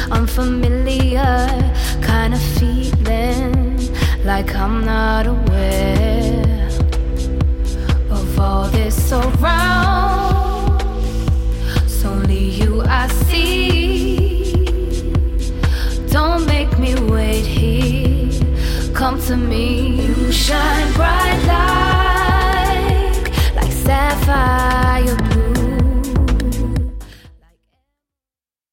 unfamiliar kind of feeling, like I'm not aware of all this around. It's only you I see. Don't make me wait here. Come to me, you shine bright.